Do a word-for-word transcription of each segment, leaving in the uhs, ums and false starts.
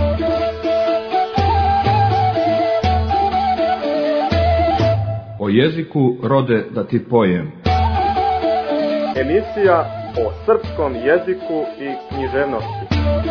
O jeziku rode da ti pojem. Emisija o srpskom jeziku i književnosti.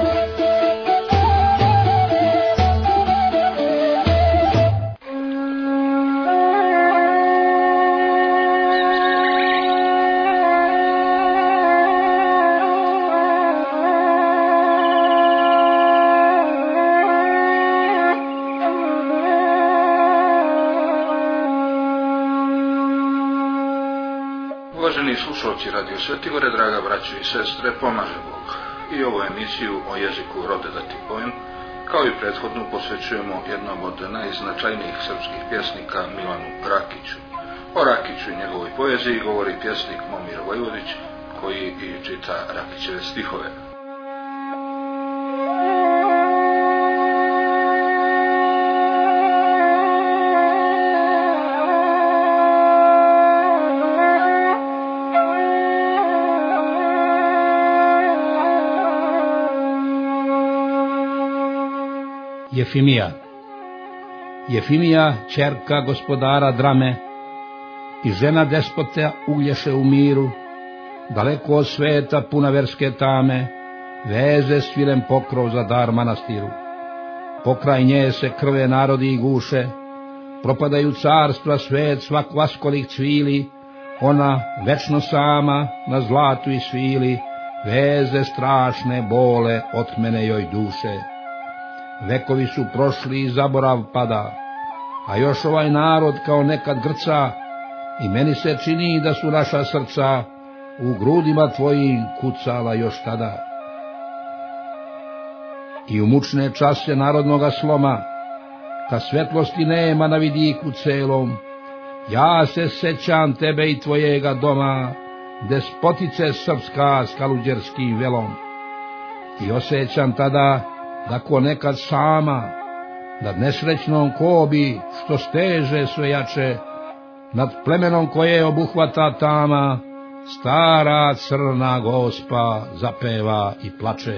Uvaženi slušalci Radio Svetigore, draga braćo i sestre, pomaže Bog. I ovu emisiju o jeziku rode da ti pojem, kao i prethodnu, posvećujemo jednom od najznačajnijih srpskih pjesnika Milanu Rakiću. O Rakiću i njegovoj poeziji govori pjesnik Momir Vojvodić, koji i čita Rakićeve stihove. Jefimija. Jefimija, ćerka gospodara Drame i žena despota Uglješe u miru, daleko od sveta puna verske tame, veze svilen pokrov za dar manastiru. Pokraj nje se krve narodi i guše, propadaju carstva, svet svak vaskolih cvili, ona večno sama na zlatu i svili, veze strašne bole otmene joj duše. Vekovi su prošli i zaborav pada, a još ovaj narod kao nekad grca, i meni se čini da su naša srca u grudima tvojim kucala još tada. I u mučne čase narodnoga sloma, kad svetlosti nema na vidiku celom, ja se sećam tebe i tvojega doma, despotice srpska s kaluđerskim velom. I osjećam tada da ko nekad sama, nad nesrećnom kobi, što steže sve jače, nad plemenom koje obuhvata tama, stara crna gospa zapeva i plače.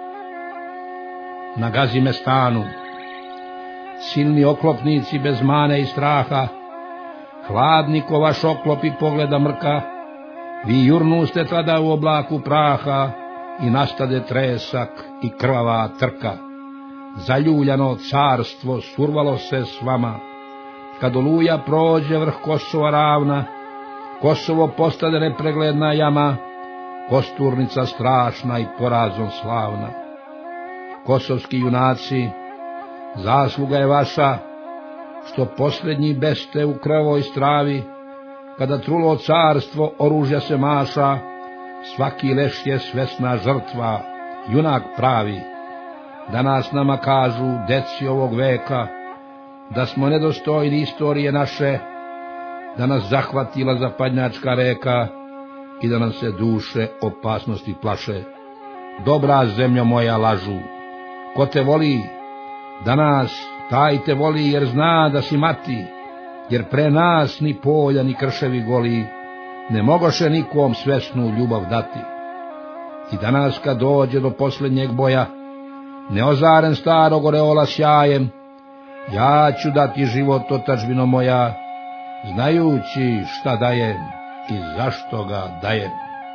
Na Gazime stanu, silni oklopnici bez mane i straha, hladni ko vaš oklop i pogleda mrka, vi jurnuste tada u oblaku praha, i nastade tresak i krvava trka. Zaljuljano carstvo survalo se s vama, kad oluja prođe vrh Kosova ravna, Kosovo postade nepregledna jama, kosturnica strašna i porazom slavna. Kosovski junaci, zasluga je vaša, što posljednji beste u krvoj stravi, kada trulo carstvo oružja se maša, svaki leš je svesna žrtva, junak pravi. Danas nama kažu deci ovog veka, da smo nedostojni istorije naše, da nas zahvatila zapadnjačka reka i da nam se duše opasnosti plaše. Dobra zemljo moja, lažu, ko te voli, danas taj te voli jer zna da si mati, jer pre nas ni polja ni krševi goli, ne mogoše nikom svesnu ljubav dati. I danas kad dođe do posljednjeg boja, neozaren starog oreola sjajem, ja ću dati život otadžbino moja, znajući šta dajem i zašto ga dajem.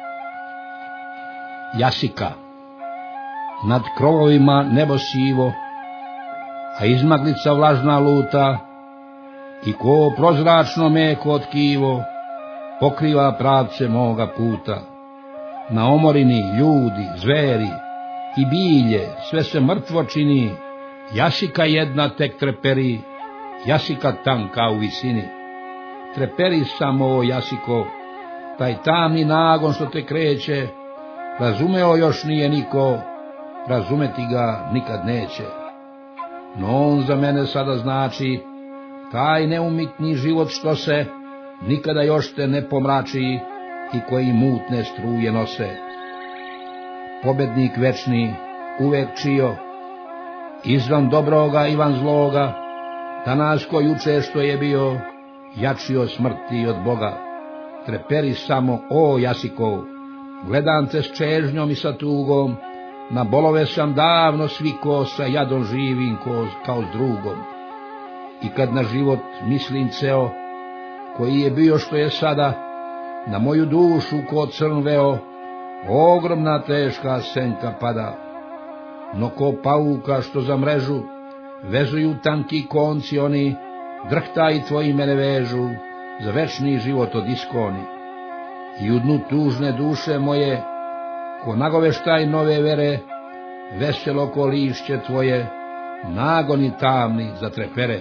Jasika. Nad krovovima nebo sivo, a izmaglica vlažna luta, i ko prozračno meko tkivo pokriva pravce moga puta. Na omorini ljudi, zveri i bilje sve se mrtvo čini, jasika jedna tek treperi, jasika tanka u visini. Treperi samo, o jasiko, taj tamni nagon što te kreće, razumeo još nije niko, razumeti ga nikad neće. No on za mene sada znači taj neumitni život što se nikada još te ne pomrači i koji mutne struje nose. Pobednik večni, uvek čio, izvan dobroga i van zloga, danas ko juče što je bio, jači od smrti od Boga. Treperi samo, o Jasiko, gledam te s čežnjom i sa tugom, na bolove sam davno svikao sa jadom živim ko, kao s drugom. I kad na život mislim ceo, koji je bio što je sada, na moju dušu ko crn veo, ogromna teška senka pada. No ko pauka što za mrežu vezuju tanki konci oni, drhta i tvoji mene vežu, za večni život od iskoni. I u dnu tužne duše moje, ko nagoveštaj nove vere, veselo ko lišće tvoje, nagoni tamni zatrepere.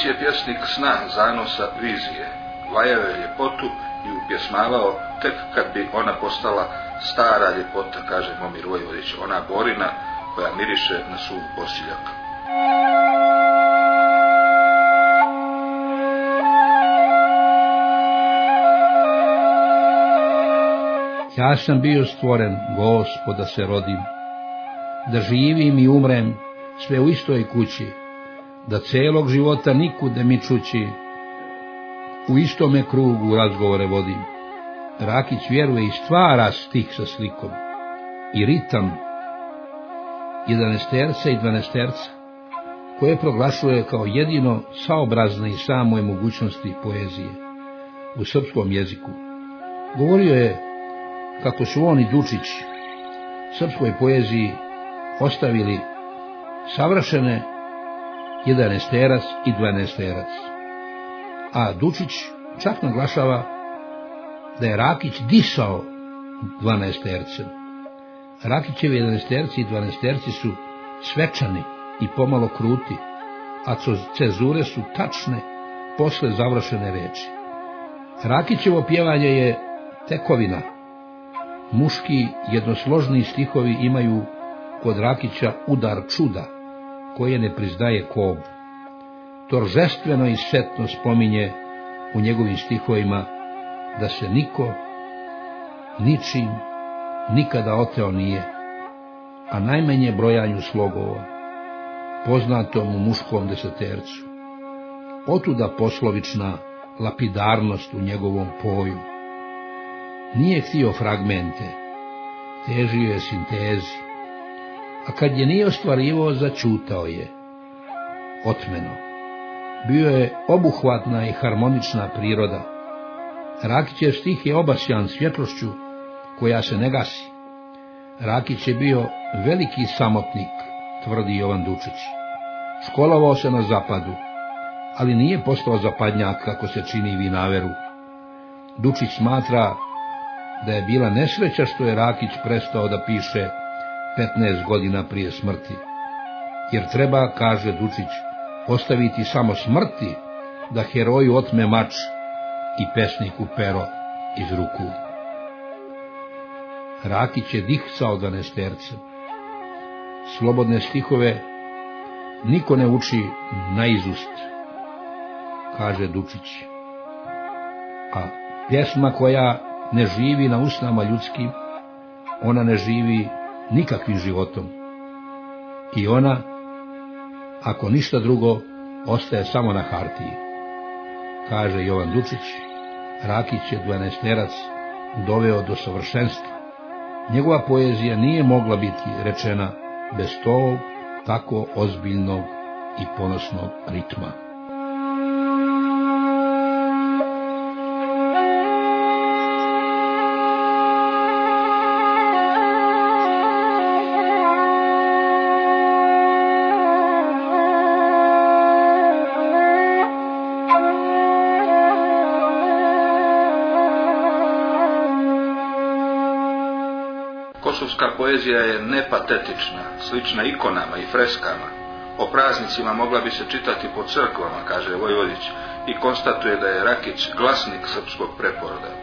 Rakić je pjesnik sna, zanosa, vizije. Vajao je ljepotu i upjesmavao tek kad bi ona postala stara ljepota, kaže Momir Vojvodić, ona borina koja miriše na suv bosiljak. Ja sam bio stvoren, Gospod, da se rodim, da živim i umrem sve u istoj kući, da celog života nikud ne mi čući, u istome krugu razgovore vodim. Rakić vjeruje i stvara stih sa slikom, i ritam jedanaesterca i dvanaesterca, koje proglašuje kao jedino saobrazne i samoj mogućnosti poezije u srpskom jeziku. Govorio je kako su on i Dučić srpskoj poeziji ostavili savršene jedanaesterac i dvanaesterac, a Dučić čak naglašava da je Rakić disao dvanaestercem. Rakićevi jedanaesterci i dvanaesterci su svečani i pomalo kruti, a cezure su tačne posle završene reči. Rakićevo pjevanje je tekovina. Muški jednosložni stihovi imaju kod Rakića udar čuda, koje ne priznaje kov. Toržestveno i setno spominje u njegovim stihovima da se niko ničim nikada oteo nije, a najmanje brojanju slogova, poznatom u muškom desetercu. Otuda poslovična lapidarnost u njegovom poju. Nije htio fragmente, težio je sintezi, a kad je nije ostvarivao, začutao je. Otmeno. Bio je obuhvatna i harmonična priroda. Rakićev stih je obasjan svjetlošću koja se ne gasi. Rakić je bio veliki samotnik, tvrdi Jovan Dučić. Školovao se na zapadu, ali nije postao zapadnjak kako se čini Vinaveru. Dučić smatra da je bila nesreća što je Rakić prestao da piše petnaest godina prije smrti, jer treba, kaže Dučić, ostaviti samo smrti da heroju otme mač i pesniku pero iz ruku. Rakić je dihcao dvanaestercem. Slobodne stihove niko ne uči naizust, kaže Dučić, a pjesma koja ne živi na usnama ljudskim, ona ne živi nikakvim životom. I ona, ako ništa drugo, ostaje samo na hartiji. Kaže Jovan Dučić, Rakić je dvanaesterac doveo do savršenstva. Njegova poezija nije mogla biti rečena bez tog tako ozbiljnog i ponosnog ritma. Kosovska poezija je nepatetična, slična ikonama i freskama. O praznicima mogla bi se čitati po crkvama, kaže Vojvodić, i konstatuje da je Rakić glasnik srpskog preporoda.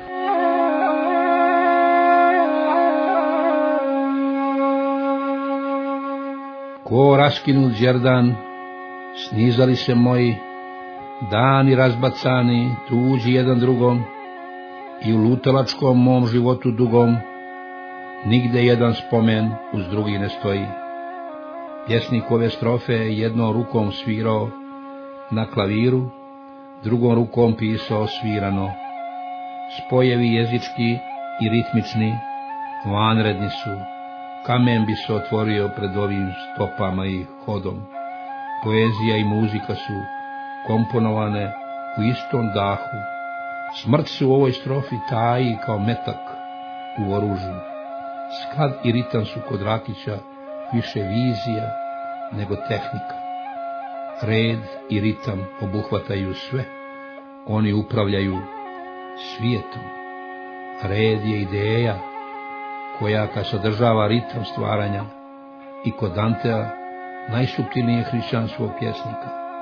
Ko raskinut đerdan, snizali se moji, dani razbacani, tuđi jedan drugom, i u lutalačkom mom životu dugom, nigde jedan spomen uz drugi ne stoji. Pjesnik ove strofe jednom rukom svirao na klaviru, drugom rukom pisao svirano. Spojevi jezički i ritmični vanredni su, kamen bi se otvorio pred ovim stopama i hodom. Poezija i muzika su komponovane u istom dahu. Smrt se u ovoj strofi taji kao metak u oružju. Sklad i ritam su kod Rakića više vizija nego tehnika. Red i ritam obuhvataju sve, oni upravljaju svijetom. Red je ideja koja kad sadržava ritam stvaranja i kod Dantea najsuptilnije hrišćanskog pjesnika.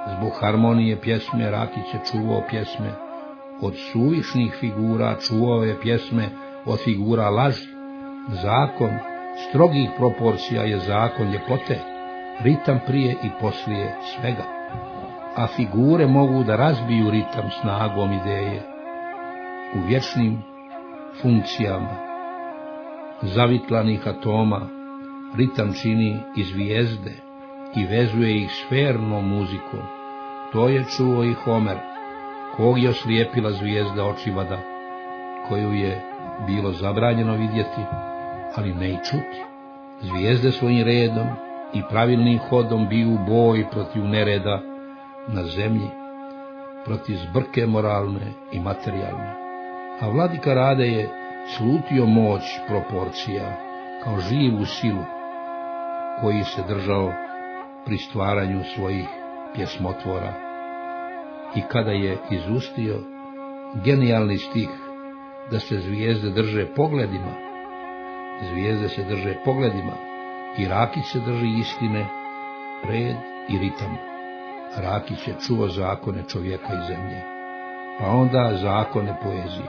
Zbog harmonije pjesme Rakić je čuvao pjesme od suvišnih figura, čuvao je pjesme od figura laži. Zakon strogih proporcija je zakon ljepote, ritam prije i poslije svega. A figure mogu da razbiju ritam snagom ideje. U vječnim funkcijama zavitlanih atoma ritam čini i zvijezde i vezuje ih sfernom muzikom. To je čuo i Homer, kog je oslijepila zvijezda očivada, koju je bilo zabranjeno vidjeti, ali ne i čuti. Zvijezde svojim redom i pravilnim hodom biju boj protiv nereda na zemlji, protiv zbrke moralne i materijalne. A vladika Rade je slutio moć proporcija kao živu silu, koji se držao pri stvaranju svojih pjesmotvora. I kada je izustio genijalni stih da se zvijezde drže pogledima, zvijezde se drže pogledima i Rakić se drži istine, red i ritam. Rakić je čuo zakone čovjeka i zemlje, pa onda zakone poezije.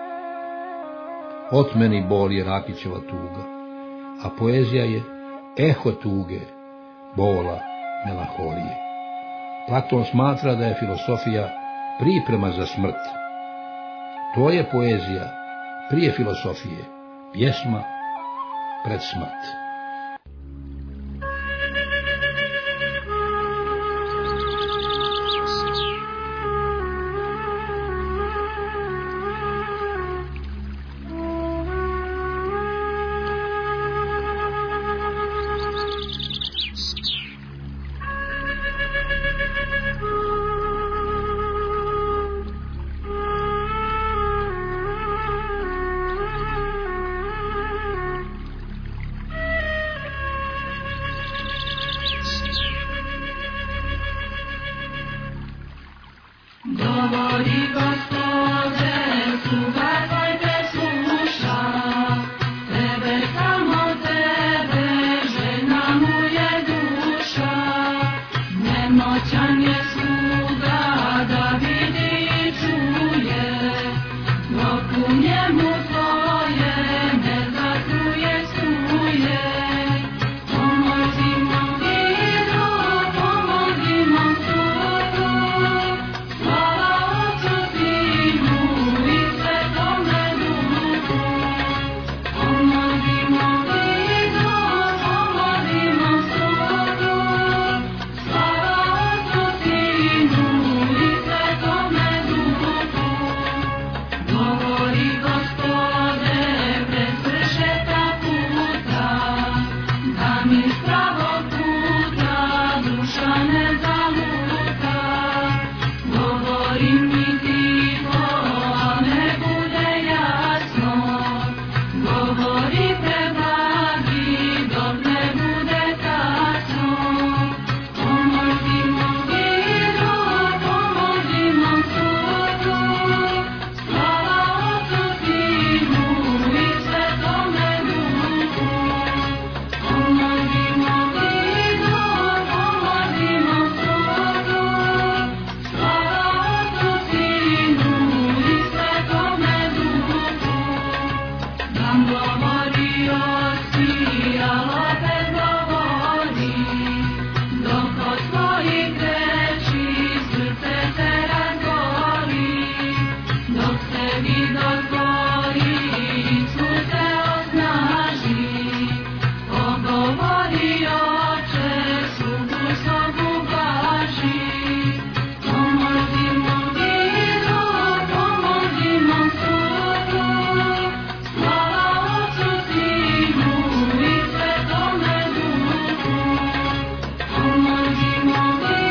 Otmeni bol je Rakićeva tuga, a poezija je eho tuge, bola, melanholije. Platon smatra da je filosofija priprema za smrt. To je poezija prije filosofije, pjesma pred smrt.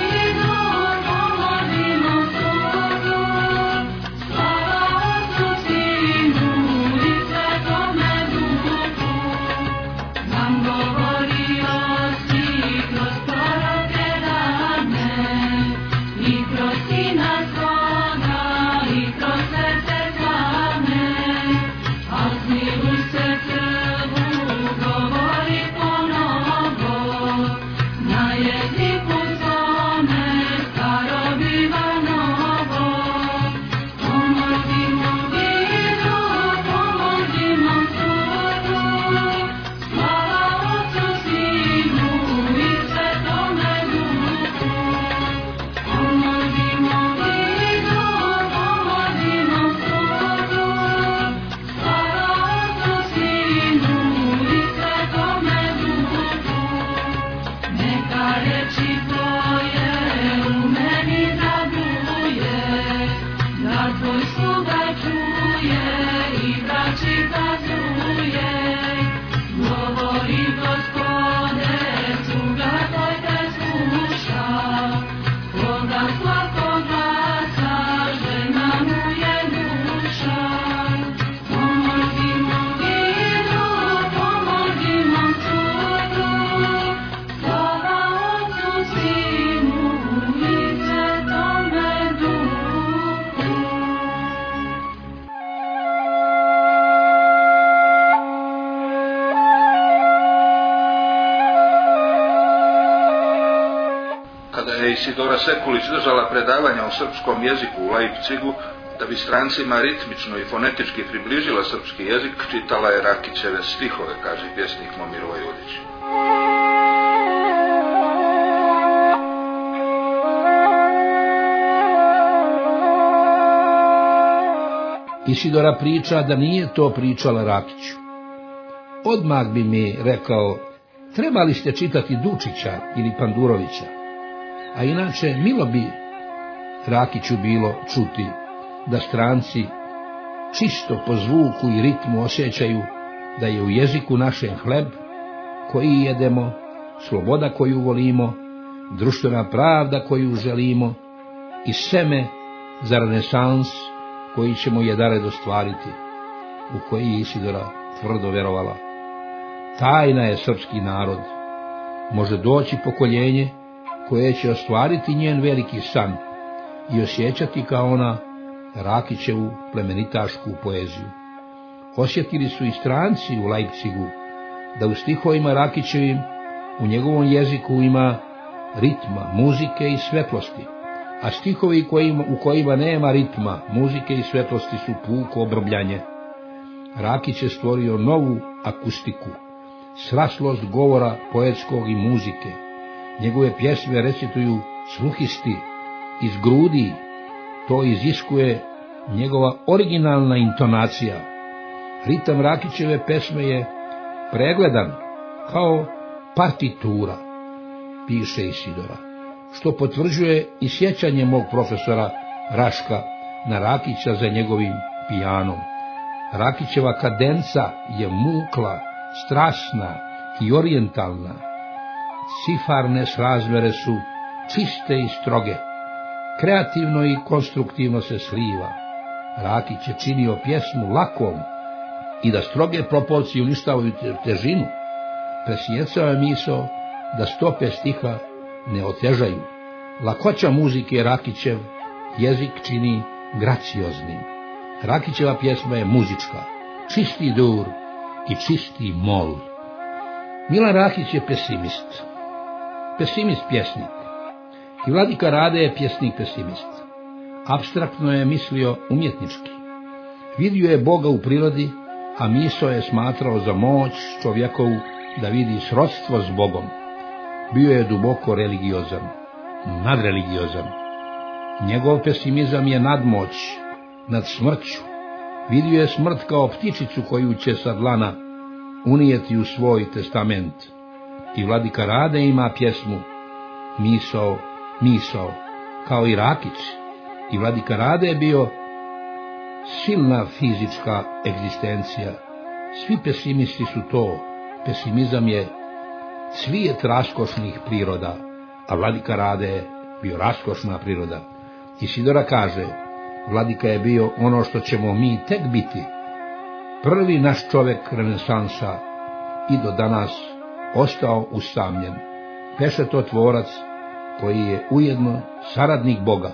Thank you. Isidora Sekulić držala predavanja o srpskom jeziku u Leipzigu, da bi strancima ritmično i fonetički približila srpski jezik, čitala je Rakićeve stihove, kaže pjesnik Momir Vojvodić. Isidora priča da nije to pričala Rakiću. Odmah bi mi rekao, trebali ste čitati Dučića ili Pandurovića. A inače, milo bi Rakiću bilo čuti da stranci čisto po zvuku i ritmu osjećaju da je u jeziku našem hleb koji jedemo, sloboda koju volimo, društvena pravda koju želimo i seme za renesans koji ćemo jedared ostvariti, u koji je Isidora tvrdo vjerovala. Tajna je srpski narod, može doći pokoljenje koje će ostvariti njen veliki san i osjećati kao ona Rakićevu plemenitašku poeziju. Osjetili su i stranci u Leipzigu da u stihovima Rakićevim u njegovom jeziku ima ritma, muzike i svetlosti, a stihovi kojima, u kojima nema ritma, muzike i svetlosti su puko obrbljanje. Rakić je stvorio novu akustiku, sraslost govora poetskog i muzike. Njegove pjesme recituju sluhisti iz grudi, to iziskuje njegova originalna intonacija. Ritam Rakićeve pesme je pregledan kao partitura, piše Isidora, što potvrđuje i sjećanje mog profesora Raška na Rakića za njegovim pijanom. Rakićeva kadenca je mukla, strasna i orijentalna. Cifarne srazmere su čiste i stroge. Kreativno i konstruktivno se sliva. Rakić je činio pjesmu lakom i da stroge proporcije uništavaju težinu. Presjecao je misao da stope stiha ne otežaju. Lakoća muzike Rakićev jezik čini gracioznim. Rakićeva pjesma je muzička, čisti dur i čisti mol. Milan Rakić je pesimist. Pesimist pjesnik. I Vladika Rade je pjesnik pesimist. Apstraktno je mislio umjetnički. Vidio je Boga u prirodi, a misao je smatrao za moć čovjekovu da vidi srodstvo s Bogom. Bio je duboko religiozan, nadreligiozan. Njegov pesimizam je nadmoć nad smrću. Vidio je smrt kao ptičicu koju će sa dlana unijeti u svoj testament. I Vladika Rade ima pjesmu Misao, misao, kao i Rakić. I Vladika Rade je bio silna fizička egzistencija. Svi pesimisti su to. Pesimizam je cvijet raskošnih priroda, a Vladika Rade je bio raskošna priroda. Isidora kaže, Vladika je bio ono što ćemo mi tek biti. Prvi naš čovjek renesansa i do danas ostao usamljen. Peše to tvorac koji je ujedno saradnik Boga.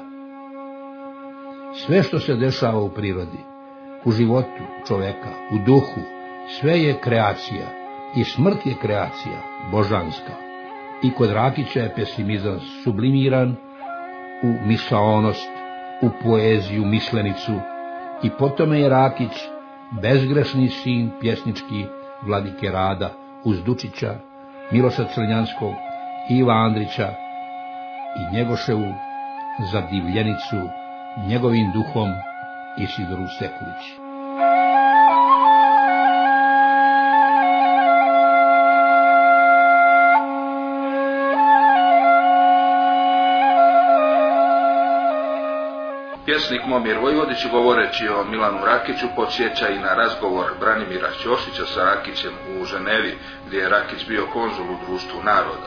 Sve što se dešava u prirodi, u životu čovjeka, u duhu, sve je kreacija i smrt je kreacija božanska. I kod Rakića je pesimizam sublimiran u misaonost, u poeziju, mislenicu, i po tome je Rakić bezgrešni sin pjesnički Vladike Rada uz Dučića, Miloša Crnjanskog, Iva Andrića i Njegoševu zadivljenicu njegovim duhom Isidoru Sekulić. Pjesnik Momir Vojvodić, govoreći o Milanu Rakiću, podsjeća i na razgovor Branimira Ćosića sa Rakićem u Ženevi, gdje je Rakić bio konzul u Društvu naroda.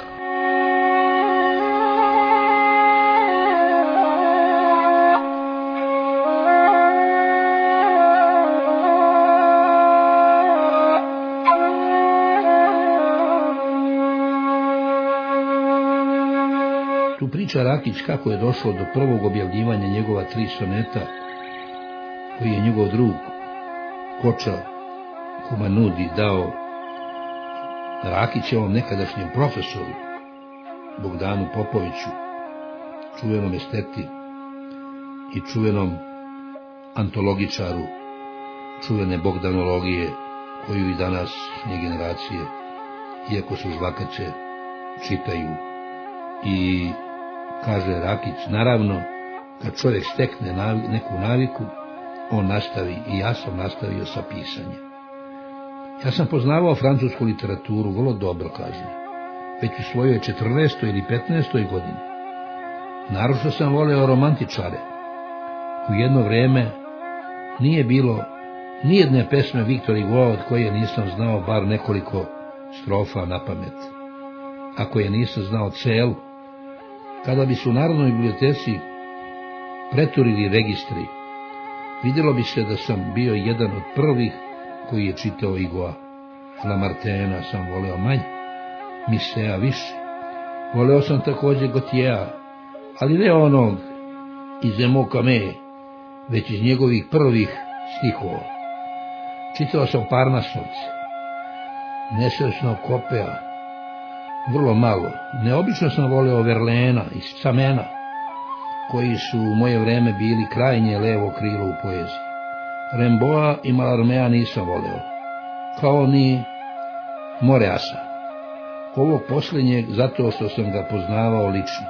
Tu priča Rakić kako je došlo do prvog objavljivanja njegova tri soneta, koji je njegov drug Koča Kumanudi dao Rakićevom nekadašnjem profesoru Bogdanu Popoviću, čuvenom esteti i čuvenom antologičaru čuvene Bogdanologije, koju i danas nje generacije, iako su žvakaće, čitaju. I kaže Rakić, naravno, kad čovjek stekne neku naviku, on nastavi, i ja sam nastavio sa pisanjem. Ja sam poznavao francusku literaturu vrlo dobro, kaže, već u svojoj četrnaestoj ili petnaestoj godini. Naročito sam voleo romantičare. U jedno vrijeme nije bilo nijedne pesme Victor Hugo od koje nisam znao bar nekoliko strofa na pamet. Ako je nisam znao celu, kada bi se u Narodnoj biblioteci preturili registri, vidjelo bi se da sam bio jedan od prvih koji je čitao Hugoa. Lamartena sam voleo manje, Misea više. Voleo sam također Gautiera, ali ne onog iz Emokame, već iz njegovih prvih stihova. Čitao sam Parnasovce, Nesrećnog Kopea, vrlo malo. Neobično sam voleo Verlena i Samena, koji su u moje vrijeme bili krajnje levo krilo u poeziji. Rimbaуда i Mallarmea nisam voleo, kao ni Moreasa. Ovog posljednjeg zato što sam ga poznavao lično.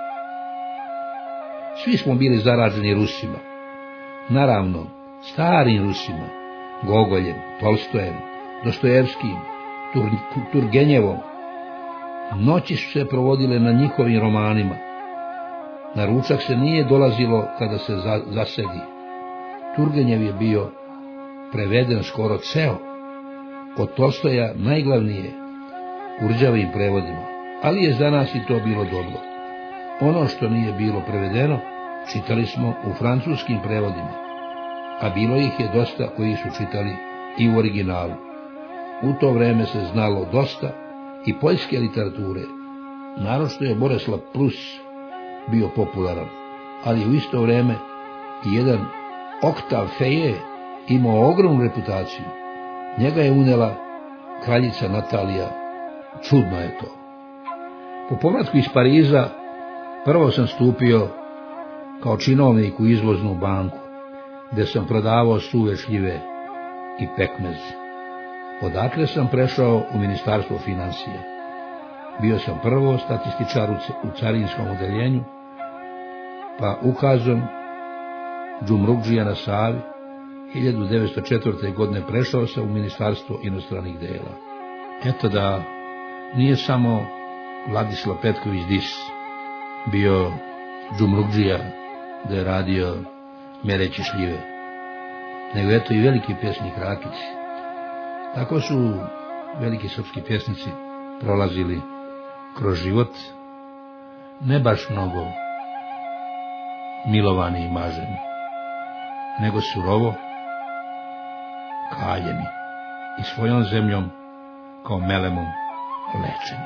Svi smo bili zaraženi Rusima. Naravno, starim Rusima, Gogoljem, Tolstojem, Dostojevskim, Tur, Turgenjevom. Noći su se provodile na njihovim romanima. Na ručak se nije dolazilo kada se za, zasedi. Turgenjev je bio preveden skoro ceo. Od Tolstoja najglavnije u rđavim prevodima, ali je za nas i to bilo dobro. Ono što nije bilo prevedeno, čitali smo u francuskim prevodima, a bilo ih je dosta koji su čitali i u originalu. U to vrijeme se znalo dosta i poljske literature. Naročito je Boleslav Prus bio popularan, ali u isto vrijeme i jedan Octave Feuillet imao ogromnu reputaciju. Njega je unela kraljica Natalija. Čudno je to. Po povratku iz Pariza prvo sam stupio kao činovnik u izvoznu banku, gdje sam prodavao suve šljive i pekmez. Odakle sam prešao u Ministarstvo financija. Bio sam prvo statističar u carinskom odeljenju, pa ukazom Džumrukdžija na Savi hiljadu devetsto četvrte. godine prešao sam u Ministarstvo inostranih dela. Eto da nije samo Vladislav Petković Dis bio Džumrukdžija da je radio mjereći šljive, nego eto i veliki pjesnik Rakić. Tako su veliki srpski pjesnici prolazili kroz život, ne baš mnogo milovani i maženi, nego surovo kaljeni i svojom zemljom kao melemom lečeni.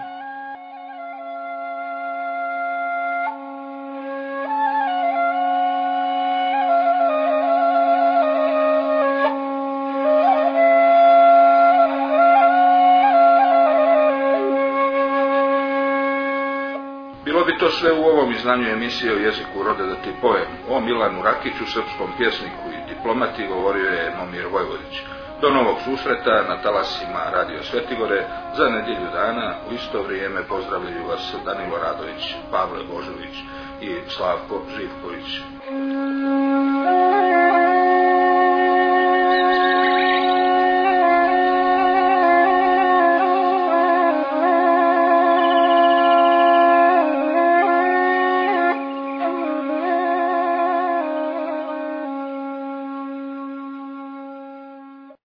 To sve u ovom izdanju emisije o jeziku rode da ti pojem. O Milanu Rakiću, srpskom pjesniku i diplomati, govorio je Momir Vojvodić. Do novog susreta na talasima Radio Svetigore za nedjelju dana. U isto vrijeme pozdravljaju vas Danilo Radović, Pavle Božović i Slavko Živković.